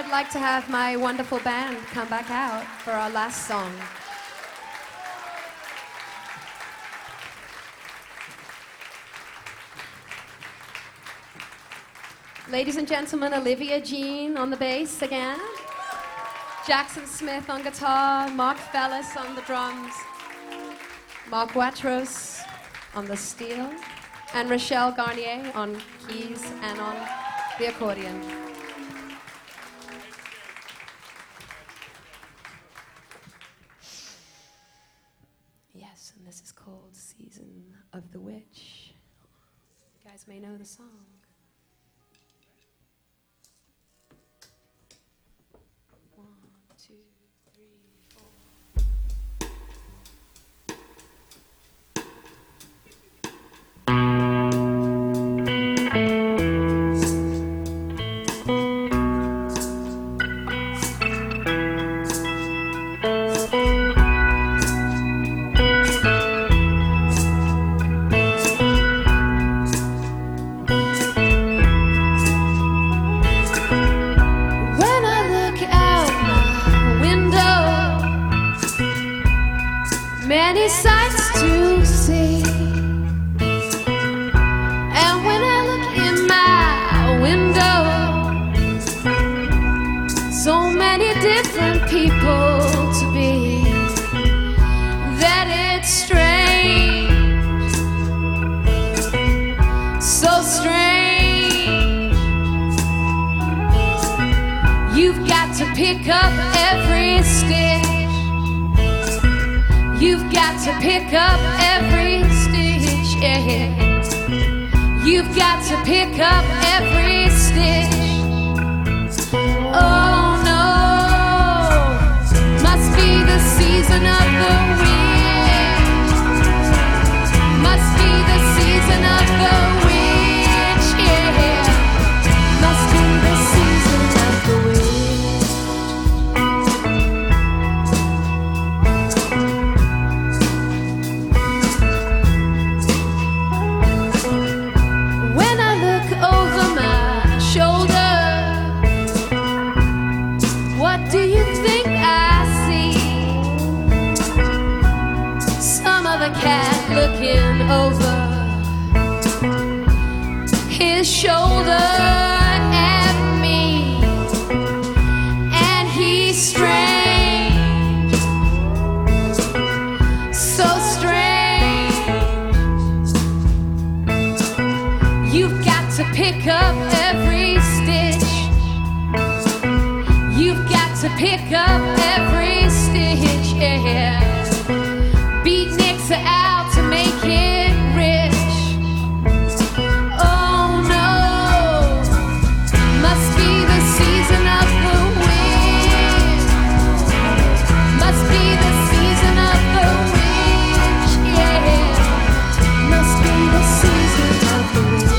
like to have my wonderful band come back out for our last song. Ladies and gentlemen, Olivia Jean on the bass again, Jackson Smith on guitar, Mark Fellis on the drums, Mark Watros on the steel, and Rochelle Garnier on keys and on the accordion. Yes, and this is called Season of the Witch. You guys may know the song. Many sights to see, and when I look in my window, so many different people to be, that it's strange, so strange. You've got to pick up every stitch. You've got to pick up every stitch, yeah. You've got to pick up every stitch. Oh no, must be the season of the witch. Must be the season of the witch, yeah. Must be the season of the witch. Looking over his shoulder at me, and he's strange, so strange. You've got to pick up every stitch. You've got to pick up every stitch, yeah. Beatniks are out to make it rich. Oh no, must be the season of the witch. Must be the season of the witch, yeah. Must be the season of the witch.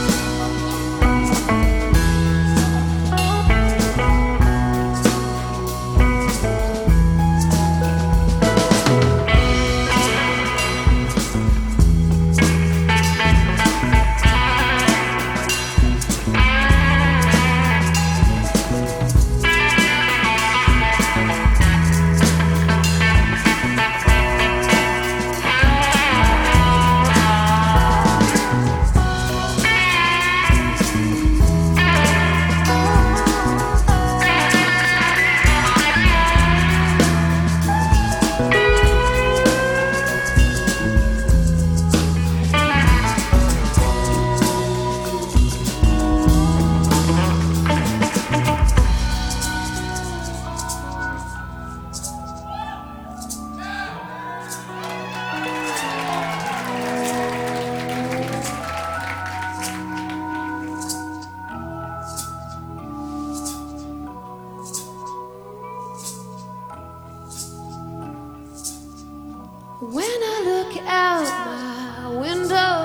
When I look out my window,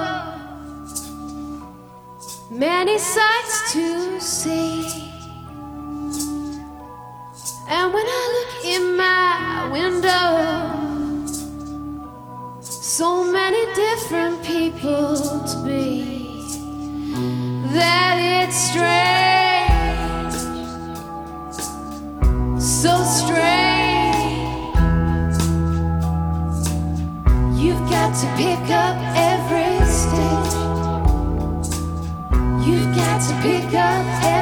many sights to see, and when I look in my window, so many different people to be, that it's strange, to pick up